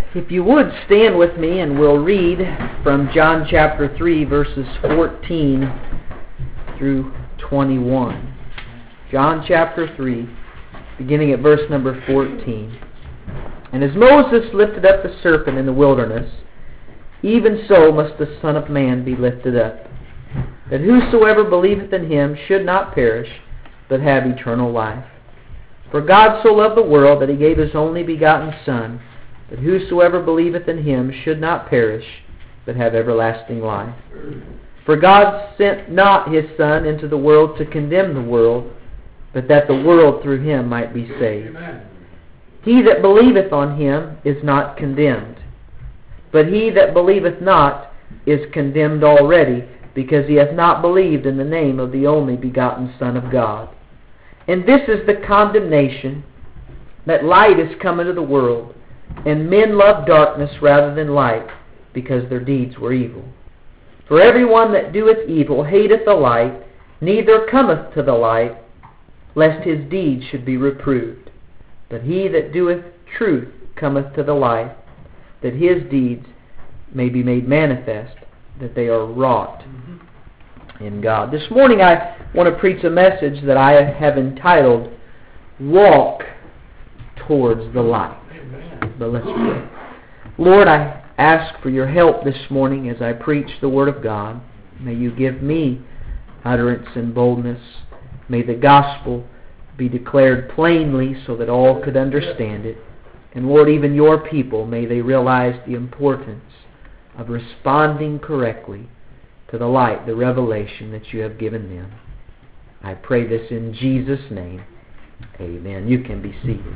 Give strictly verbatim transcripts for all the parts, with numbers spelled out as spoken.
If you would, stand with me and we'll read from John chapter three, verses fourteen through twenty-one. John chapter three, beginning at verse number fourteen. And as Moses lifted up the serpent in the wilderness, even so must the Son of Man be lifted up, that whosoever believeth in him should not perish, but have eternal life. For God so loved the world that he gave his only begotten Son, that whosoever believeth in him should not perish, but have everlasting life. For God sent not his Son into the world to condemn the world, but that the world through him might be saved. Amen. He that believeth on him is not condemned, but he that believeth not is condemned already, because he hath not believed in the name of the only begotten Son of God. And this is the condemnation, that light is come into the world, and men love darkness rather than light, because their deeds were evil. For every one that doeth evil hateth the light, neither cometh to the light, lest his deeds should be reproved. But he that doeth truth cometh to the light, that his deeds may be made manifest, that they are wrought in God. This morning I want to preach a message that I have entitled, Walk Towards the Light. But let's pray. Lord, I ask for your help this morning as I preach the Word of God. May you give me utterance and boldness. May the gospel be declared plainly so that all could understand it. And Lord, even your people, may they realize the importance of responding correctly to the light, the revelation that you have given them. I pray this in Jesus' name. Amen. You can be seated.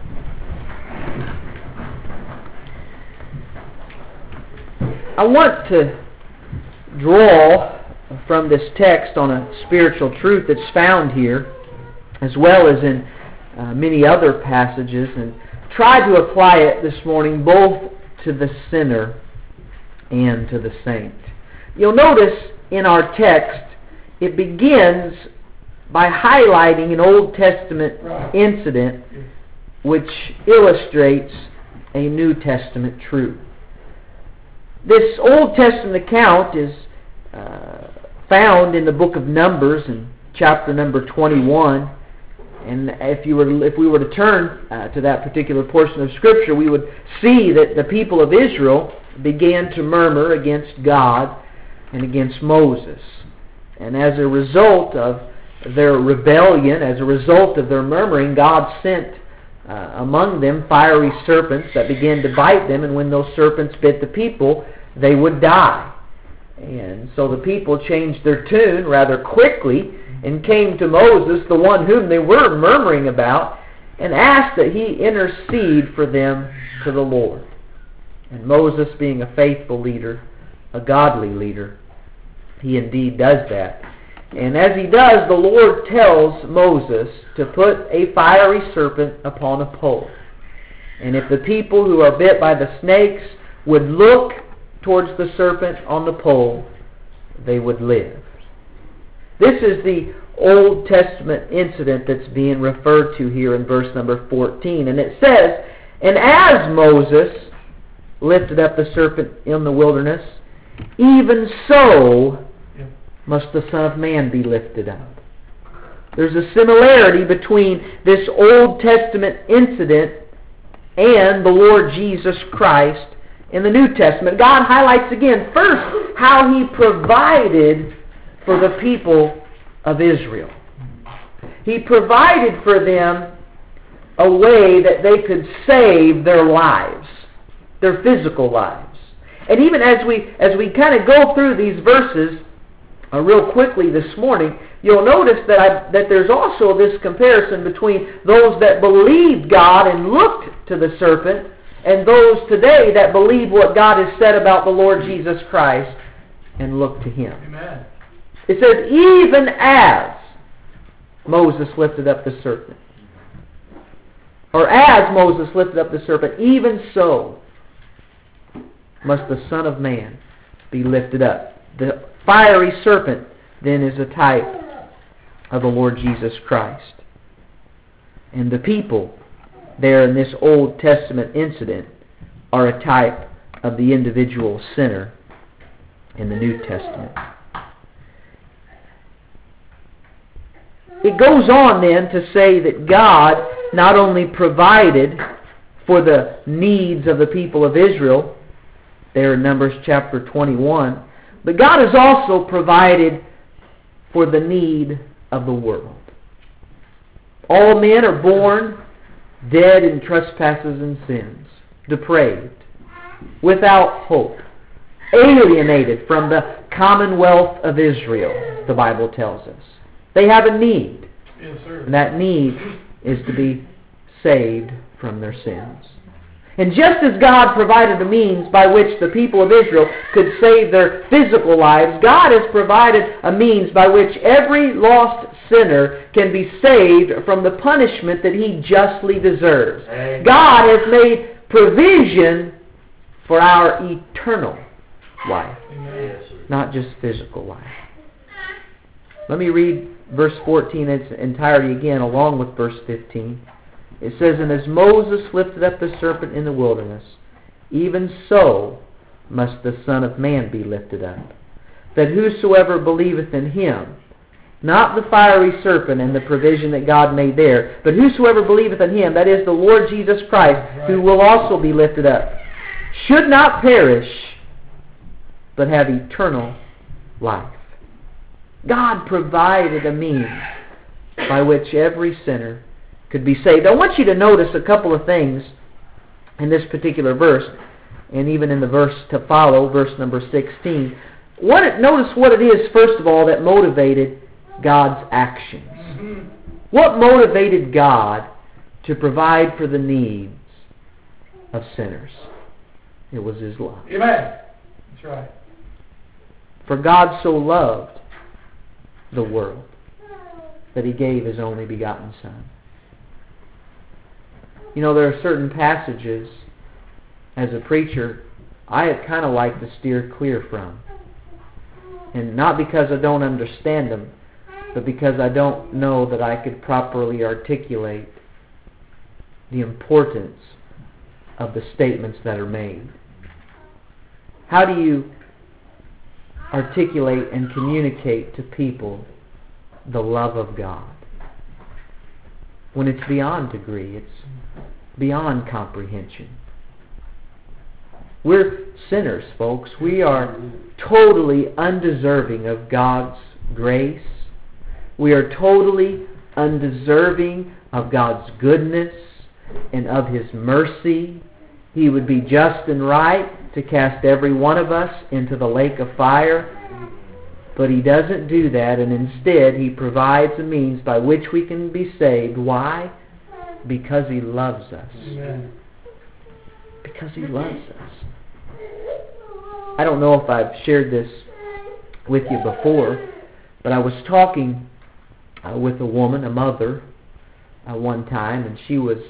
I want to draw from this text on a spiritual truth that's found here, as well as in uh, many other passages, and try to apply it this morning both to the sinner and to the saint. You'll notice in our text, it begins by highlighting an Old Testament incident which illustrates a New Testament truth. This Old Testament account is uh, found in the book of Numbers in chapter number twenty-one. And if you were, if we were to turn uh, to that particular portion of Scripture, we would see that the people of Israel began to murmur against God and against Moses. And as a result of their rebellion, as a result of their murmuring, God sent uh, among them fiery serpents that began to bite them, and when those serpents bit the people, they would die. And so the people changed their tune rather quickly and came to Moses, the one whom they were murmuring about, and asked that he intercede for them to the Lord. And Moses, being a faithful leader, a godly leader, he indeed does that. And as he does, the Lord tells Moses to put a fiery serpent upon a pole. And if the people who are bit by the snakes would look towards the serpent on the pole, they would live. This is the Old Testament incident that's being referred to here in verse number fourteen. And it says, and as Moses lifted up the serpent in the wilderness, even so must the Son of Man be lifted up. There's a similarity between this Old Testament incident and the Lord Jesus Christ in the New Testament. God highlights again, first, how He provided for the people of Israel. He provided for them a way that they could save their lives, their physical lives. And even as we as we kind of go through these verses uh, real quickly this morning, you'll notice that I, that there's also this comparison between those that believed God and looked to the serpent and those today that believe what God has said about the Lord Jesus Christ and look to Him. Amen. It says, even as Moses lifted up the serpent. Or as Moses lifted up the serpent, even so must the Son of Man be lifted up. The fiery serpent then is a type of the Lord Jesus Christ. And the people there in this Old Testament incident are a type of the individual sinner in the New Testament. It goes on then to say that God not only provided for the needs of the people of Israel, there in Numbers chapter twenty-one, but God has also provided for the need of the world. All men are born dead in trespasses and sins, depraved, without hope, alienated from the commonwealth of Israel, the Bible tells us. They have a need. Yes, sir. And that need is to be saved from their sins. And just as God provided a means by which the people of Israel could save their physical lives, God has provided a means by which every lost sinner can be saved from the punishment that he justly deserves. Amen. God has made provision for our eternal life, Amen. Not just physical life. Let me read verse fourteen in its entirety again, along with verse fifteen. It says, "And as Moses lifted up the serpent in the wilderness, even so must the Son of Man be lifted up, that whosoever believeth in him," not the fiery serpent and the provision that God made there, but whosoever believeth in him, that is the Lord Jesus Christ, who will also be lifted up, should not perish, but have eternal life. God provided a means by which every sinner could be saved. I want you to notice a couple of things in this particular verse, and even in the verse to follow, verse number sixteen. What, notice what it is, first of all, that motivated God's actions. Mm-hmm. What motivated God to provide for the needs of sinners? It was His love. Amen. That's right. For God so loved the world that He gave His only begotten Son. You know, there are certain passages, as a preacher, I kind of like to steer clear from. And not because I don't understand them, but because I don't know that I could properly articulate the importance of the statements that are made. How do you articulate and communicate to people the love of God when it's beyond degree, it's beyond comprehension? We're sinners, folks. We are totally undeserving of God's grace. We are totally undeserving of God's goodness and of His mercy. He would be just and right to cast every one of us into the lake of fire. But He doesn't do that, and instead He provides a means by which we can be saved. Why? Because He loves us. Amen. Because He loves us. I don't know if I've shared this with you before, but I was talking uh, with a woman, a mother, uh, one time, and she was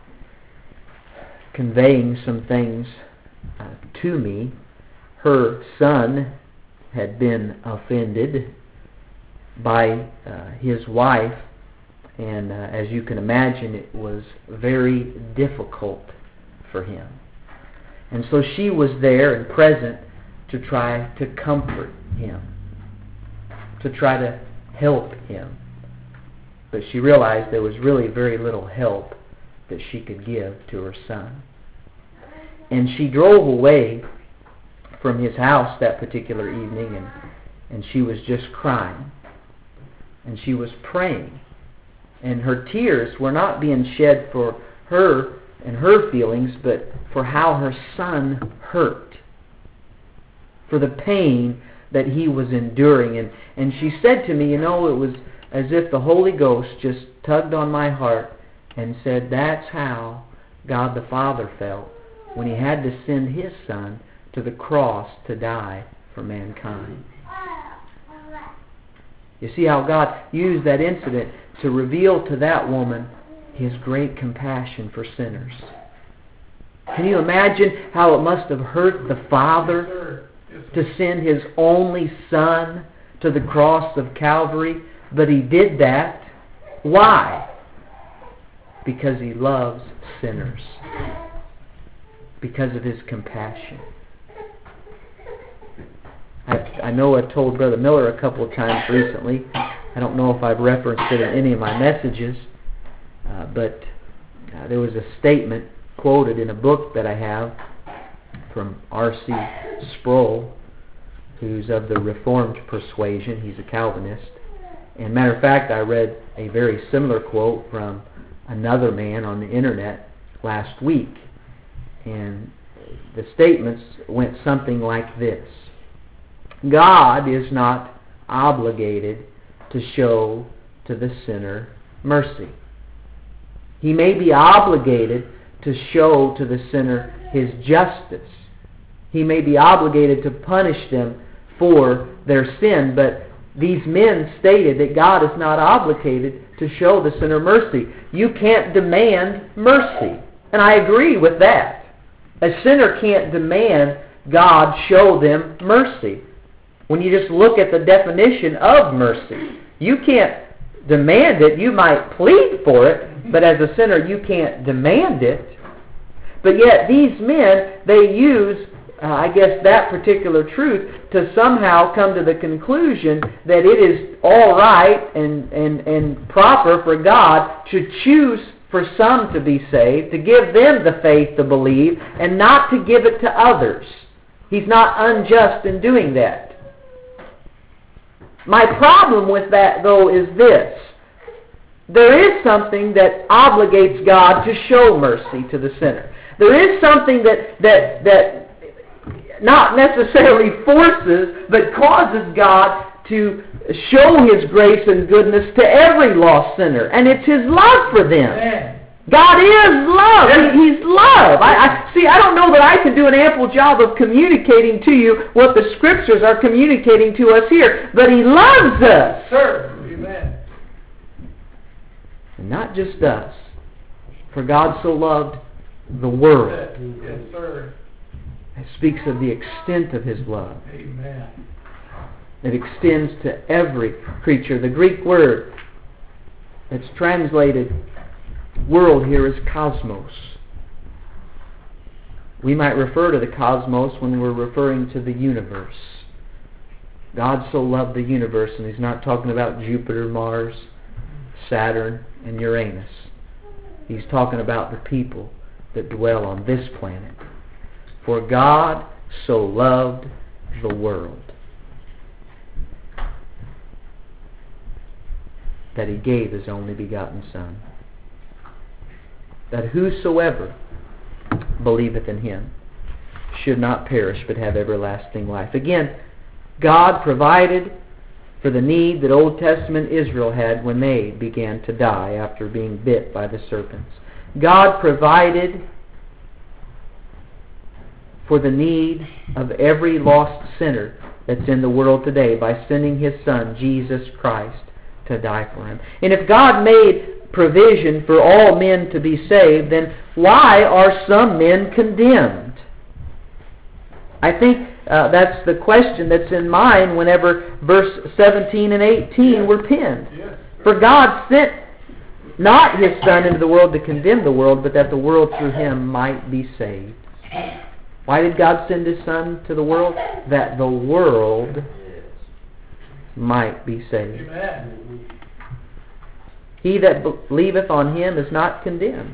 conveying some things uh, to me. Her son had been offended by uh, his wife, and uh, as you can imagine, it was very difficult for him. And so she was there and present to try to comfort him, to try to help him. But she realized there was really very little help that she could give to her son. And she drove away from his house that particular evening, and, and she was just crying. And she was praying. And her tears were not being shed for her and her feelings, but for how her son hurt, for the pain that he was enduring. And, and she said to me, you know, it was as if the Holy Ghost just tugged on my heart and said, that's how God the Father felt when He had to send His Son to the cross to die for mankind. You see how God used that incident to reveal to that woman His great compassion for sinners. Can you imagine how it must have hurt the Father to send His only Son to the cross of Calvary? But He did that. Why? Because He loves sinners. because of His compassion. I, I know I've told Brother Miller a couple of times recently. I don't know if I've referenced it in any of my messages, uh, but uh, there was a statement quoted in a book that I have from R C Sproul, who's of the Reformed persuasion. He's a Calvinist. And matter of fact, I read a very similar quote from another man on the internet last week. And the statements went something like this: God is not obligated to show to the sinner mercy. He may be obligated to show to the sinner His justice. He may be obligated to punish them for their sin, but these men stated that God is not obligated to show the sinner mercy. You can't demand mercy. And I agree with that. A sinner can't demand God show them mercy. When you just look at the definition of mercy, you can't demand it. You might plead for it, but as a sinner you can't demand it. But yet these men, they use, uh, I guess, that particular truth to somehow come to the conclusion that it is all right and, and, and proper for God to choose for some to be saved, to give them the faith to believe, and not to give it to others. He's not unjust in doing that. My problem with that, though, is this. There is something that obligates God to show mercy to the sinner. There is something that that that not necessarily forces, but causes God to show His grace and goodness to every lost sinner. And it's His love for them. Amen. God is love. He, he's love. I, I see. I don't know that I can do an ample job of communicating to you what the Scriptures are communicating to us here, but He loves us. Sir. Amen. And not just us. For God so loved the world. Yes, sir. It speaks of the extent of His love. Amen. It extends to every creature. The Greek word that's translated world here is cosmos. We might refer to the cosmos when we're referring to the universe. God so loved the universe, and He's not talking about Jupiter, Mars, Saturn, and Uranus. He's talking about the people that dwell on this planet. For God so loved the world that He gave His only begotten Son, that whosoever believeth in Him should not perish but have everlasting life. Again, God provided for the need that Old Testament Israel had when they began to die after being bit by the serpents. God provided for the need of every lost sinner that's in the world today by sending His Son, Jesus Christ, to die for him. And if God made provision for all men to be saved, then why are some men condemned? I think uh, that's the question that's in mind whenever verse seventeen and eighteen yes. were penned. Yes. For God sent not His Son into the world to condemn the world, but that the world through Him might be saved. Why did God send His Son to the world? That the world might be saved. Amen. He that believeth on Him is not condemned,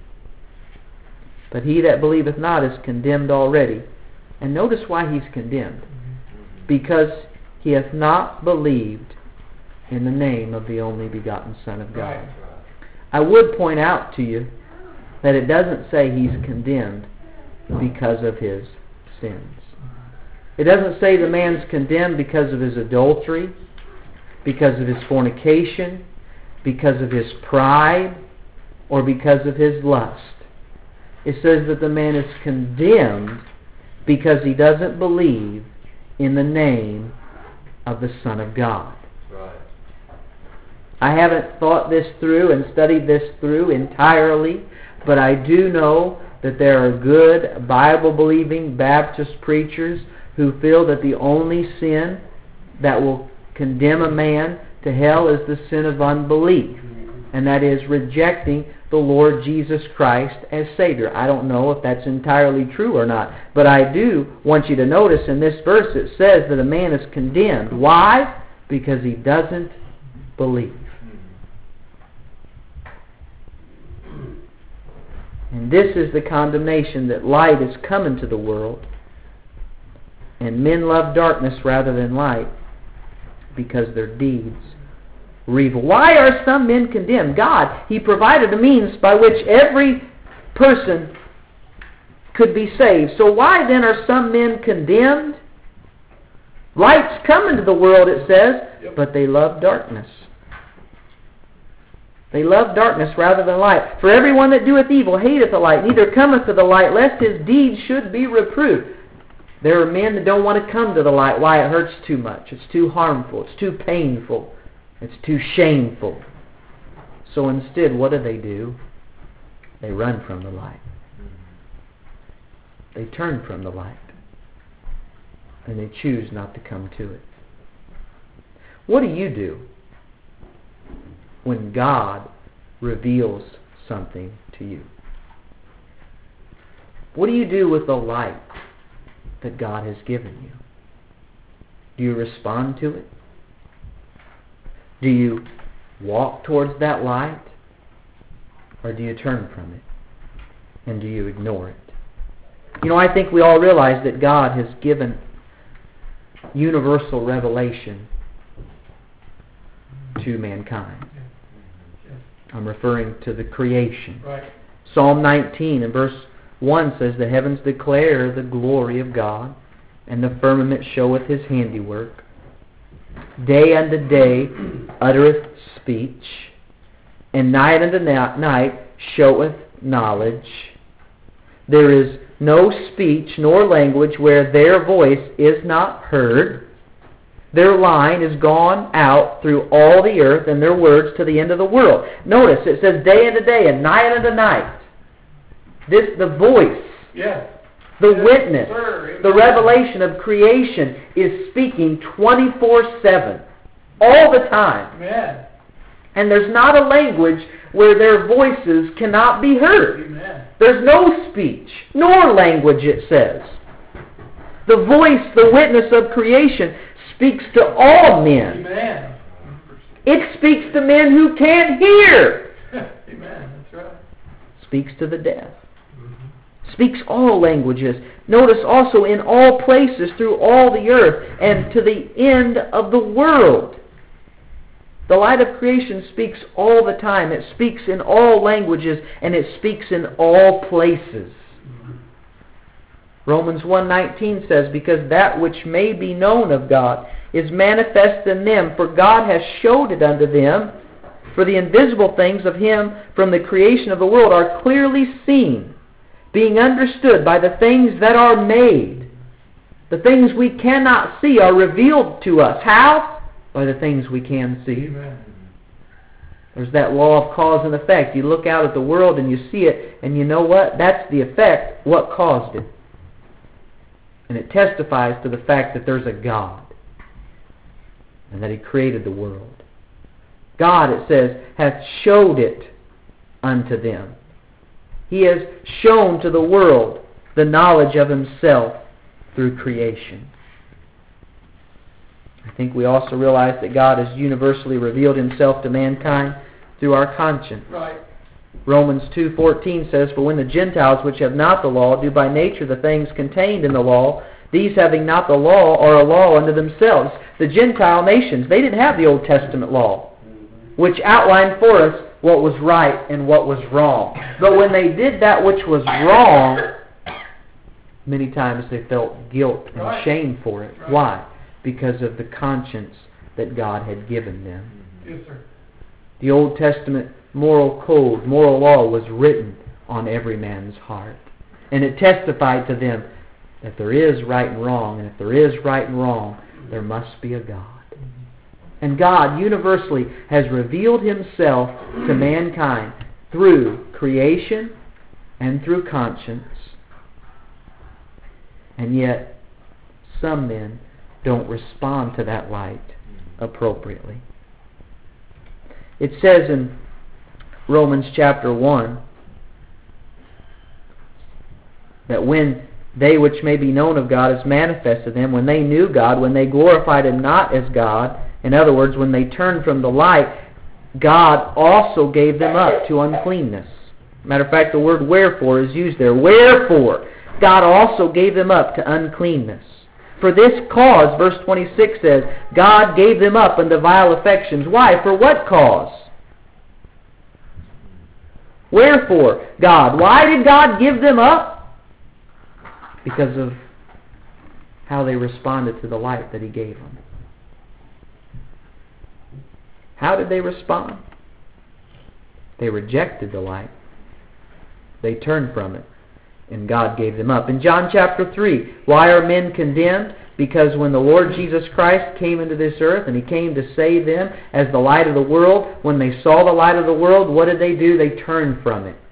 but he that believeth not is condemned already. And notice why he's condemned. Because he hath not believed in the name of the only begotten Son of God. I would point out to you that it doesn't say he's condemned because of his sins. It doesn't say the man's condemned because of his adultery, because of his fornication, because of his pride, or because of his lust. It says that the man is condemned because he doesn't believe in the name of the Son of God. Right. I haven't thought this through and studied this through entirely, but I do know that there are good Bible-believing Baptist preachers who feel that the only sin that will condemn a man to hell is the sin of unbelief. and that is rejecting the Lord Jesus Christ as Savior. I don't know if that's entirely true or not, but I do want you to notice in this verse it says that a man is condemned. Why? Because he doesn't believe. And this is the condemnation, that light is come into the world, and men love darkness rather than light, because their deeds were evil. Why are some men condemned? God, He provided a means by which every person could be saved. So why then are some men condemned? Light's come into the world, it says, Yep. but they love darkness. They love darkness rather than light. For everyone that doeth evil hateth the light, neither cometh to the light, lest his deeds should be reproved. There are men that don't want to come to the light. Why? It hurts too much. It's too harmful. It's too painful. It's too shameful. So instead, what do they do? They run from the light. They turn from the light. And they choose not to come to it. What do you do when God reveals something to you? What do you do with the light that God has given you? Do you respond to it? Do you walk towards that light? Or do you turn from it? And do you ignore it? You know, I think we all realize that God has given universal revelation to mankind. I'm referring to the creation. Right. Psalm nineteen and verse one says, the heavens declare the glory of God, and the firmament showeth His handiwork. Day unto day uttereth speech, and night unto night showeth knowledge. There is no speech nor language where their voice is not heard. Their line is gone out through all the earth, and their words to the end of the world. Notice, it says day unto day and night unto night. This, the voice, Yes. the Yes, witness, sir. the revelation of creation is speaking twenty-four seven, all the time. Amen. And there's not a language where their voices cannot be heard. Amen. There's no speech, nor language, it says. The voice, the witness of creation, speaks to all men. Amen. It speaks to men who can't hear. Amen. That's right. Speaks to the deaf. Speaks all languages. Notice also in all places through all the earth and to the end of the world. The light of creation speaks all the time. It speaks in all languages, and it speaks in all places. Romans one nineteen says, because that which may be known of God is manifest in them, for God has showed it unto them. For the invisible things of Him from the creation of the world are clearly seen, being understood by the things that are made. The things we cannot see are revealed to us. How? By the things we can see. Amen. There's that law of cause and effect. You look out at the world and you see it, and you know what? That's the effect. What caused it? And it testifies to the fact that there's a God and that He created the world. God, it says, hath showed it unto them. He has shown to the world the knowledge of Himself through creation. I think we also realize that God has universally revealed Himself to mankind through our conscience. Right. Romans two fourteen says, for when the Gentiles which have not the law do by nature the things contained in the law, these having not the law are a law unto themselves. The Gentile nations, they didn't have the Old Testament law, which outlined for us what was right and what was wrong. But when they did that which was wrong, many times they felt guilt and Right. shame for it. Right. Why? Because of the conscience that God had given them. Yes, sir. The Old Testament moral code, moral law was written on every man's heart. And it testified to them that there is right and wrong, and if there is right and wrong, there must be a God. And God universally has revealed Himself to mankind through creation and through conscience. And yet, some men don't respond to that light appropriately. It says in Romans chapter one, that when they which may be known of God is manifested them, when they knew God, when they glorified Him not as God, in other words, when they turned from the light, God also gave them up to uncleanness. Matter of fact, the word wherefore is used there. Wherefore, God also gave them up to uncleanness. For this cause, verse twenty-six says, God gave them up unto vile affections. Why? For what cause? Wherefore, God. Why did God give them up? Because of how they responded to the light that He gave them. How did they respond? They rejected the light. They turned from it. And God gave them up. In John chapter three, why are men condemned? Because when the Lord Jesus Christ came into this earth and He came to save them as the light of the world, when they saw the light of the world, what did they do? They turned from it.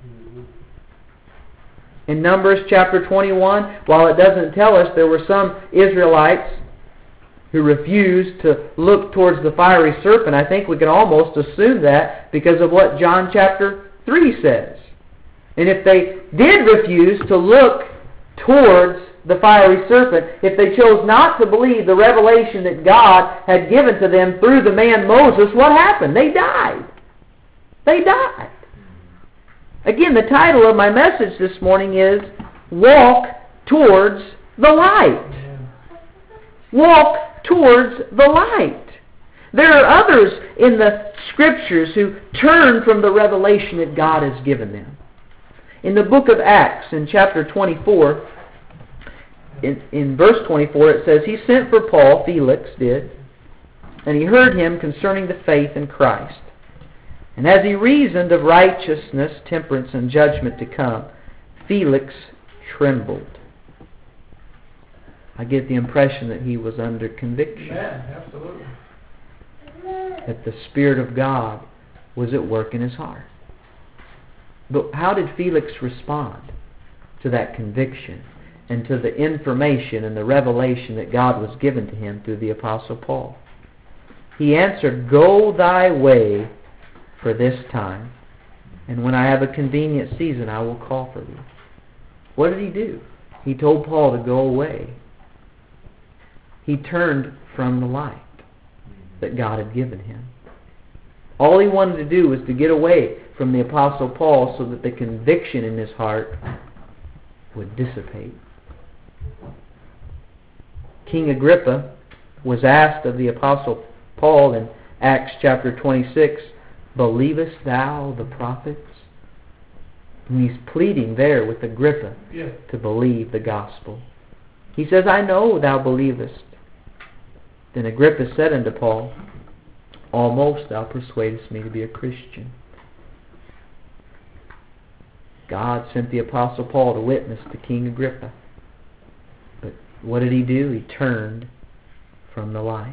In Numbers chapter twenty-one, while it doesn't tell us, there were some Israelites who refused to look towards the fiery serpent. I think we can almost assume that because of what John chapter three says. And if they did refuse to look towards the fiery serpent, if they chose not to believe the revelation that God had given to them through the man Moses, what happened? They died. They died. Again, the title of my message this morning is Walk Towards the Light. Walk towards the light. There are others in the Scriptures who turn from the revelation that God has given them. In the book of Acts, in chapter twenty-four, in, in verse twenty-four, it says, He sent for Paul, Felix did, and he heard him concerning the faith in Christ. And as he reasoned of righteousness, temperance, and judgment to come, Felix trembled. I get the impression that he was under conviction. Yeah, absolutely. That the Spirit of God was at work in his heart. But how did Felix respond to that conviction and to the information and the revelation that God was given to him through the Apostle Paul? He answered, Go thy way for this time, and when I have a convenient season, I will call for thee. What did he do? He told Paul to go away. He turned from the light that God had given him. All he wanted to do was to get away from the Apostle Paul so that the conviction in his heart would dissipate. King Agrippa was asked of the Apostle Paul in Acts chapter twenty-six, Believest thou the prophets? And he's pleading there with Agrippa Yes. to believe the gospel. He says, I know thou believest. Then Agrippa said unto Paul, Almost thou persuadest me to be a Christian. God sent the Apostle Paul to witness to King Agrippa. But what did he do? He turned from the light.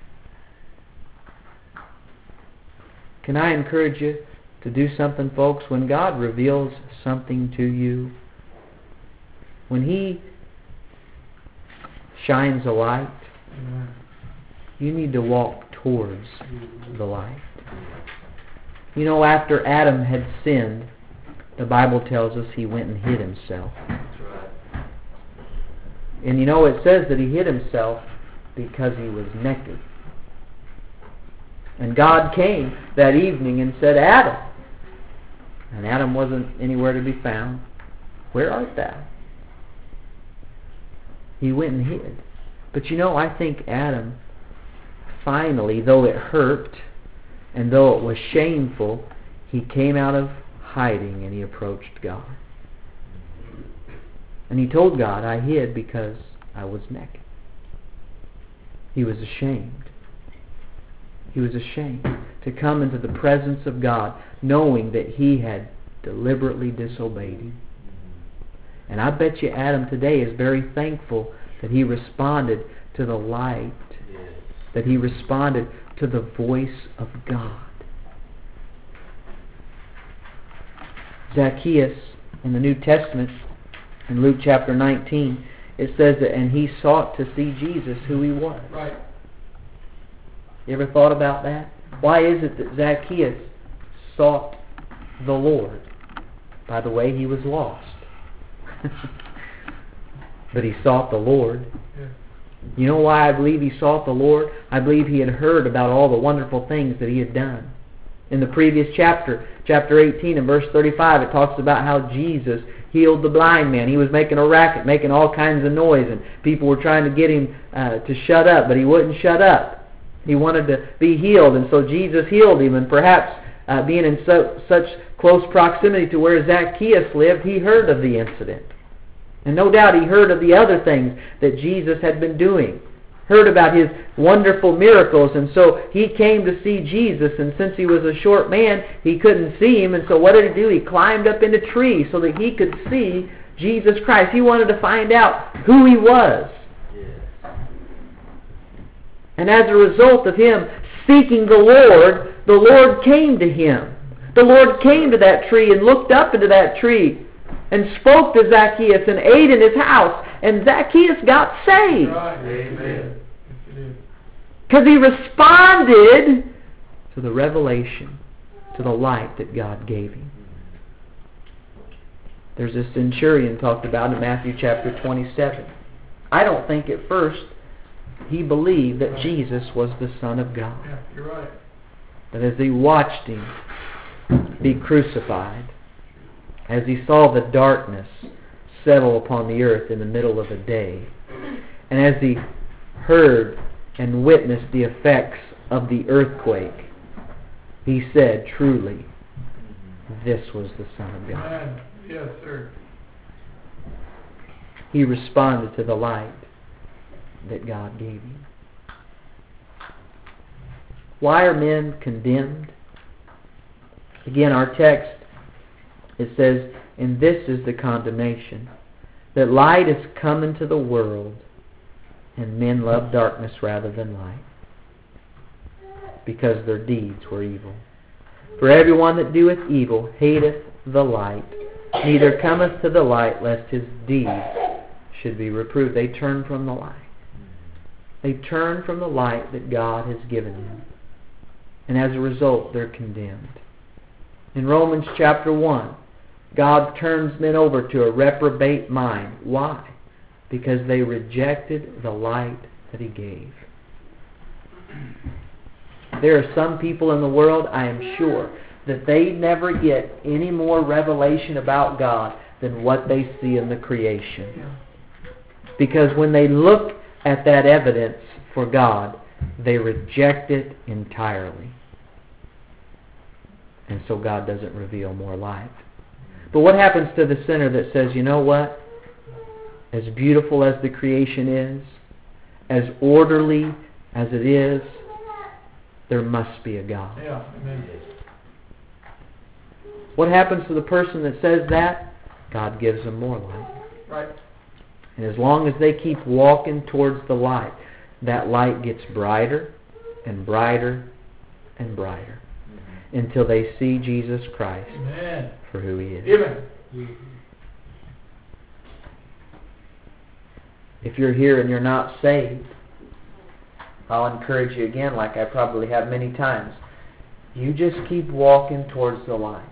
Can I encourage you to do something, folks? When God reveals something to you, when He shines a light, Amen. you need to walk towards the light. You know, after Adam had sinned, the Bible tells us he went and hid himself. That's right. And you know, it says that he hid himself because he was naked. And God came that evening and said, Adam. And Adam wasn't anywhere to be found. Where art thou? He went and hid. But you know, I think Adam finally, though it hurt and though it was shameful, he came out of hiding and he approached God. And he told God, I hid because I was naked. He was ashamed. He was ashamed to come into the presence of God knowing that he had deliberately disobeyed Him. And I bet you Adam today is very thankful that he responded to the light, that he responded to the voice of God. Zacchaeus in the New Testament, in Luke chapter nineteen, it says that, and he sought to see Jesus, who he was. Right. You ever thought about that? Why is it that Zacchaeus sought the Lord. By the way, he was lost. But he sought the Lord. You know why I believe he sought the Lord? I believe he had heard about all the wonderful things that he had done. In the previous chapter, chapter eighteen and verse thirty-five, it talks about how Jesus healed the blind man. He was making a racket, making all kinds of noise, and people were trying to get him uh, to shut up, but he wouldn't shut up. He wanted to be healed, and so Jesus healed him, and perhaps uh, being in so, such close proximity to where Zacchaeus lived, he heard of the incident. And no doubt he heard of the other things that Jesus had been doing. Heard about his wonderful miracles, and so he came to see Jesus, and since he was a short man, he couldn't see him, and so what did he do? He climbed up in a tree so that he could see Jesus Christ. He wanted to find out who he was. And as a result of him seeking the Lord, the Lord came to him. The Lord came to that tree and looked up into that tree and spoke to Zacchaeus and ate in his house, and Zacchaeus got saved. Right. Amen. Because he responded to the revelation, to the light that God gave him. There's a centurion talked about in Matthew chapter twenty-seven. I don't think at first he believed that Jesus was the Son of God. Yeah, you're right. But as he watched him be crucified, as he saw the darkness settle upon the earth in the middle of a day, and as he heard and witnessed the effects of the earthquake, he said, truly, this was the Son of God. Amen. Yes, sir. He responded to the light that God gave him. Why are men condemned? Again, our text, it says, and this is the condemnation, that light is come into the world, and men love darkness rather than light, because their deeds were evil. For everyone that doeth evil hateth the light, neither cometh to the light, lest his deeds should be reproved. They turn from the light. They turn from the light that God has given them. And as a result, they're condemned. In Romans chapter one, God turns men over to a reprobate mind. Why? Because they rejected the light that He gave. There are some people in the world, I am sure, that they never get any more revelation about God than what they see in the creation. Because when they look at that evidence for God, they reject it entirely. And so God doesn't reveal more light. But what happens to the sinner that says, you know what? As beautiful as the creation is, as orderly as it is, there must be a God. Yeah, amen. What happens to the person that says that? God gives them more light. Right. And as long as they keep walking towards the light, that light gets brighter and brighter and brighter until they see Jesus Christ Amen. for who He is. Amen. If you're here and you're not saved, I'll encourage you again, like I probably have many times. You just keep walking towards the light.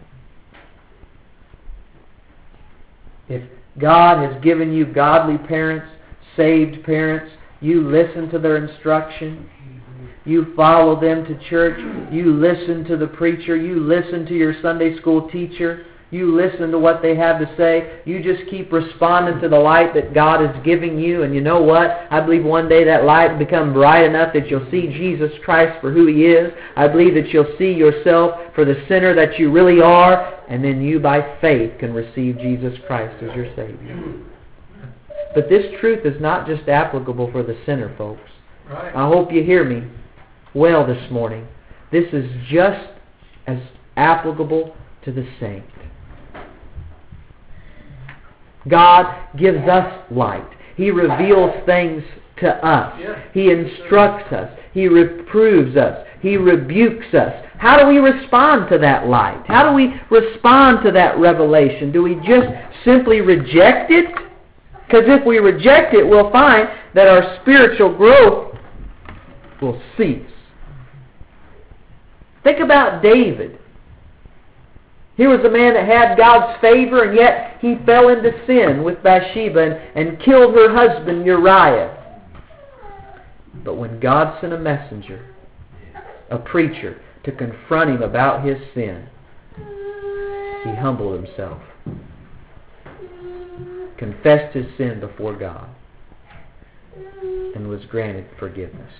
If God has given you godly parents, saved parents, you listen to their instruction. You follow them to church. You listen to the preacher. You listen to your Sunday school teacher. You listen to what they have to say. You just keep responding to the light that God is giving you. And you know what? I believe one day that light will become bright enough that you'll see Jesus Christ for who He is. I believe that you'll see yourself for the sinner that you really are. And then you, by faith, can receive Jesus Christ as your Savior. But this truth is not just applicable for the sinner, folks. Right. I hope you hear me well this morning. This is just as applicable to the saint. God gives us light. He reveals things to us. Yes. He instructs us. He reproves us. He rebukes us. How do we respond to that light? How do we respond to that revelation? Do we just simply reject it? Because if we reject it, we'll find that our spiritual growth will cease. Think about David. Here was a man that had God's favor, and yet he fell into sin with Bathsheba and, and killed her husband Uriah. But when God sent a messenger, a preacher, to confront him about his sin, he humbled himself, confessed his sin before God, and was granted forgiveness.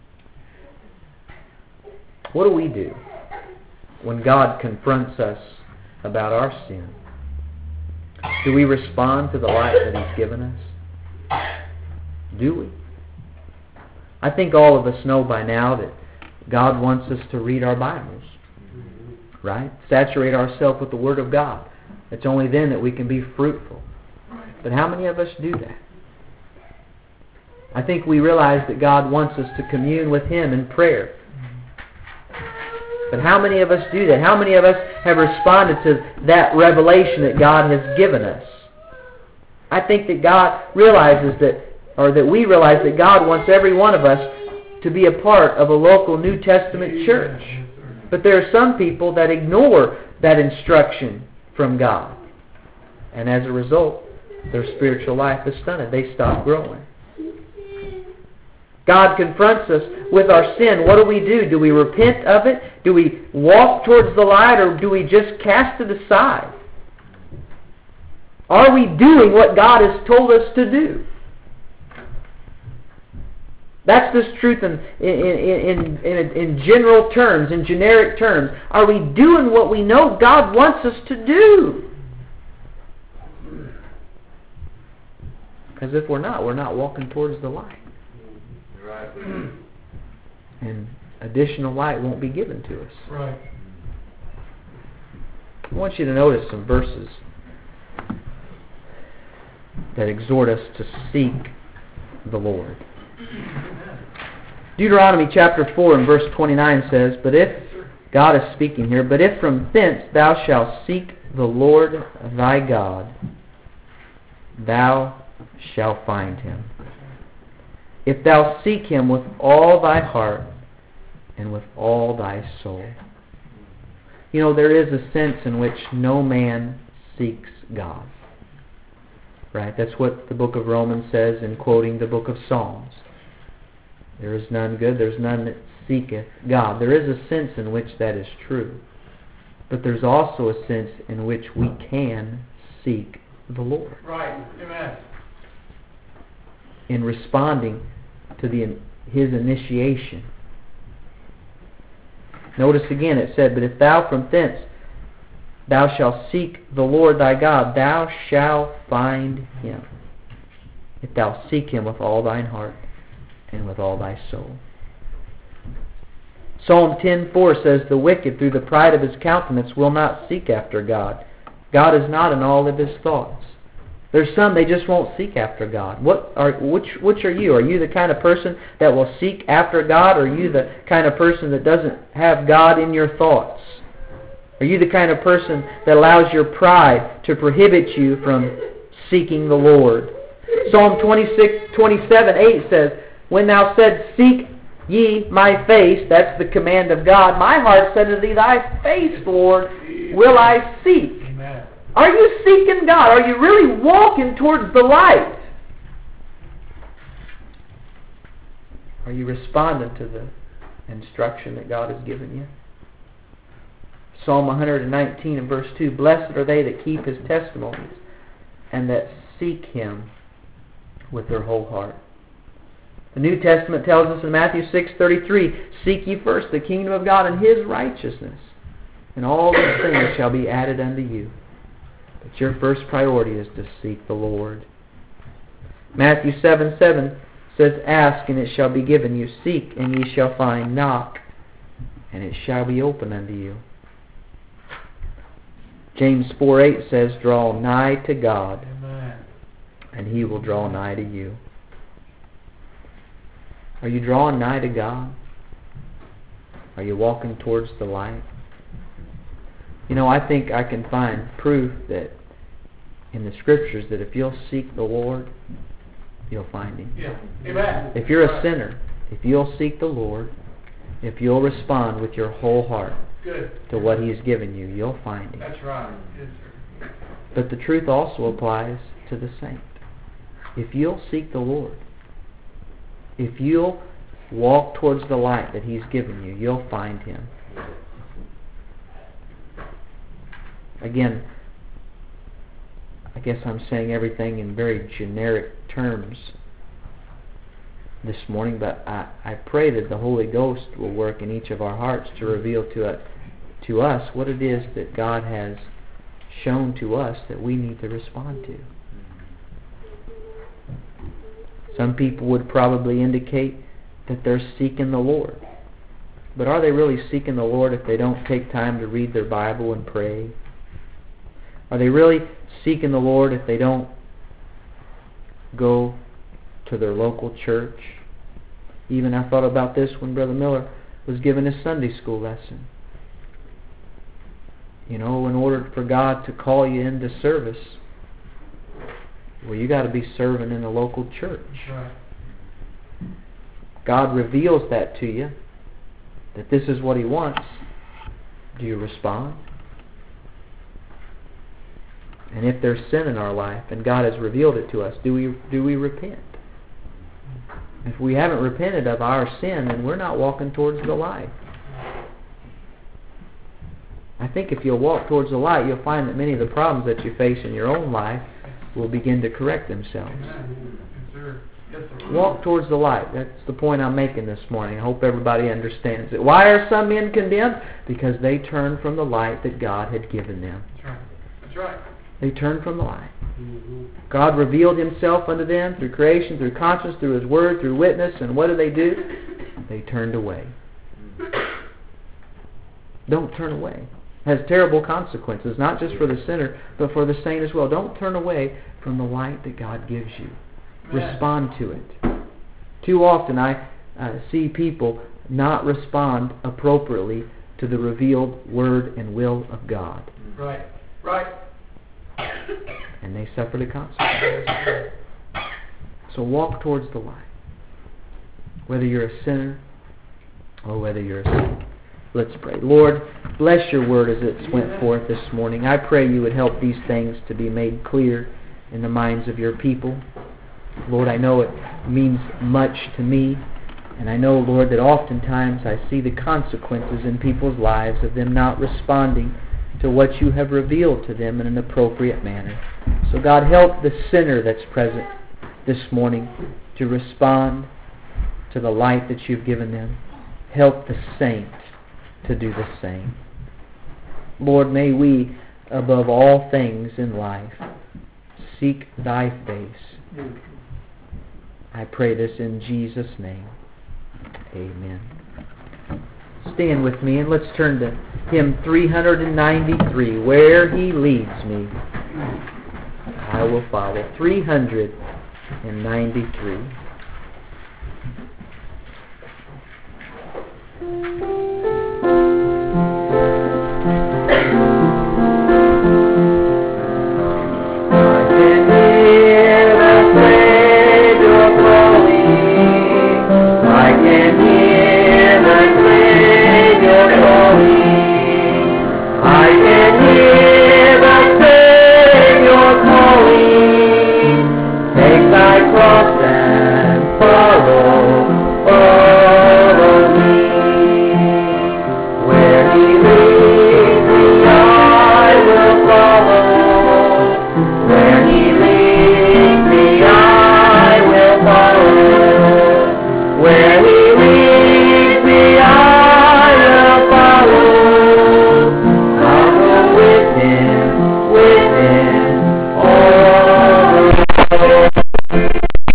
What do we do when God confronts us about our sin? Do we respond to the light that He's given us? Do we? I think all of us know by now that God wants us to read our Bibles, right? Saturate ourselves with the Word of God. It's only then that we can be fruitful. But how many of us do that? I think we realize that God wants us to commune with Him in prayer. But how many of us do that? How many of us have responded to that revelation that God has given us? I think that God realizes that, or that we realize that God wants every one of us to be a part of a local New Testament church. But there are some people that ignore that instruction from God. And as a result, their spiritual life is stunted. They stop growing. God confronts us with our sin. What do we do? Do we repent of it? Do we walk towards the light, or do we just cast it aside? Are we doing what God has told us to do? That's this truth in, in, in, in, in general terms, in generic terms. Are we doing what we know God wants us to do? Because if we're not, we're not walking towards the light. Right. And additional light won't be given to us. Right. I want you to notice some verses that exhort us to seek the Lord. Deuteronomy chapter four and verse twenty-nine says, But if, God is speaking here, But if from thence thou shalt seek the Lord thy God, thou shalt find Him. If thou seek Him with all thy heart and with all thy soul. You know, there is a sense in which no man seeks God. Right? That's what the book of Romans says in quoting the book of Psalms. There is none good, there's none that seeketh God. There is a sense in which that is true. But there's also a sense in which we can seek the Lord. Right. Amen. In responding to the His initiation. Notice again it said, But if thou from thence thou shalt seek the Lord thy God, thou shalt find Him. If thou seek Him with all thine heart and with all thy soul. Psalm ten four says, The wicked through the pride of his countenance will not seek after God. God is not in all of his thoughts. There's some, they just won't seek after God. What are which which are you? Are you the kind of person that will seek after God, or are you the kind of person that doesn't have God in your thoughts? Are you the kind of person that allows your pride to prohibit you from seeking the Lord? Psalm twenty-six, twenty-seven, eight says, When thou saidst, Seek ye my face, that's the command of God, my heart said to thee, Thy face, Lord, will I seek. Amen. Are you seeking God? Are you really walking towards the light? Are you responding to the instruction that God has given you? Psalm one nineteen and verse two, Blessed are they that keep His testimonies and that seek Him with their whole heart. The New Testament tells us in Matthew six thirty-three, Seek ye first the kingdom of God and His righteousness, and all these things shall be added unto you. But your first priority is to seek the Lord. Matthew seven seven says, Ask, and it shall be given you. Seek, and ye shall find. Knock, and it shall be opened unto you. James four eight says, Draw nigh to God, Amen. and He will draw nigh to you. Are you drawing nigh to God? Are you walking towards the light? You know, I think I can find proof that in the Scriptures that if you'll seek the Lord, you'll find Him. Yeah. Amen. If you're a sinner, if you'll seek the Lord, If you'll respond with your whole heart Good. to what He's given you, you'll find Him. That's right. Yes, sir. But the truth also applies to the saint. If you'll seek the Lord, if you'll walk towards the light that He's given you, you'll find Him. Again, I guess I'm saying everything in very generic terms this morning, but I, I pray that the Holy Ghost will work in each of our hearts to reveal to us, to us what it is that God has shown to us that we need to respond to. Some people would probably indicate that they're seeking the Lord. But are they really seeking the Lord if they don't take time to read their Bible and pray? Are they really seeking the Lord if they don't go to their local church? Even I thought about this when Brother Miller was giving his Sunday school lesson. You know, in order for God to call you into service, well, you got to be serving in a local church. Right. God reveals that to you, that this is what He wants. Do you respond? And if there's sin in our life and God has revealed it to us, do we do we repent? If we haven't repented of our sin, then we're not walking towards the light. I think if you'll walk towards the light, you'll find that many of the problems that you face in your own life will begin to correct themselves. Amen. Yes, sir. Yes, sir. Walk towards the light. That's the point I'm making this morning. I hope everybody understands it. Why are some men condemned? Because they turned from the light that God had given them. That's right. That's right. They turned from the light. Mm-hmm. God revealed Himself unto them through creation, through conscience, through His Word, through witness, and what did they do? They turned away. Don't turn away. It has terrible consequences, not just for the sinner, but for the saint as well. Don't turn away from the light that God gives you. Amen. Respond to it. Too often I uh, see people not respond appropriately to the revealed Word and will of God. Right. Right. And they suffer the consequences. So walk towards the light. Whether you're a sinner or whether you're a saint. Let's pray. Lord, bless your word as it went forth this morning. I pray you would help these things to be made clear in the minds of your people. Lord, I know it means much to me. And I know, Lord, that oftentimes I see the consequences in people's lives of them not responding to what you have revealed to them in an appropriate manner. So God, help the sinner that's present this morning to respond to the light that you've given them. Help the saint to do the same. Lord, may we, above all things in life, seek thy face. I pray this in Jesus' name. Amen. Stand with me and let's turn to hymn three ninety-three, Where He Leads Me, I Will Follow. three ninety-three. Take thy cross